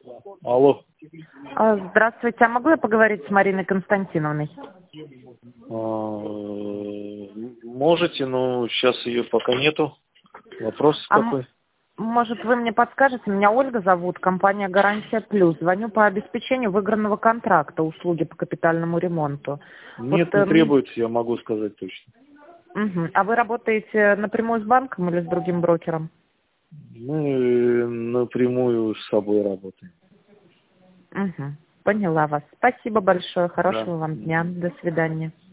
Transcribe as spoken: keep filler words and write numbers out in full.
Алло. А, Здравствуйте, а могу я поговорить с Мариной Константиновной? А, можете, но сейчас ее пока нету. Вопрос А м- какой? может, вы мне подскажете? Меня Ольга зовут, компания «Гарантия Плюс». Звоню по обеспечению выигранного контракта, услуги по капитальному ремонту. Вот, Нет, не эм, требуется, я могу сказать точно. мгм. А вы работаете напрямую с банком или с другим брокером? Мы напрямую с собой работаем. Мгм. Поняла вас. Спасибо большое. Да. Хорошего вам дня. До свидания.